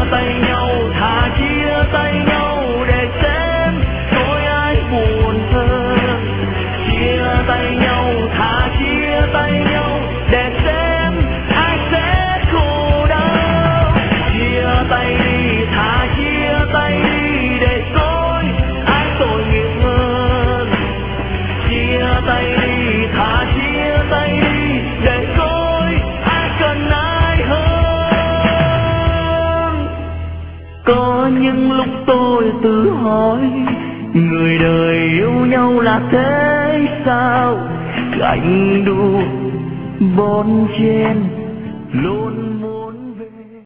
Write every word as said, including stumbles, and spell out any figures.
chia tay nhau, thà chia tay nhau để xem tôi ai buồn hơn. Chia tay nhau, thà chia tay nhau để xem ai sẽ khổ đau. Chia tay đi, thà chia tay đi để coi ai tội nghiệp hơn. Chia tay đi, thà chia tay đi để coi ai cần ai hơn. Có những lúc tôi tự hỏi, người đời yêu nhau là thế sao? Gánh đu bon chen luôn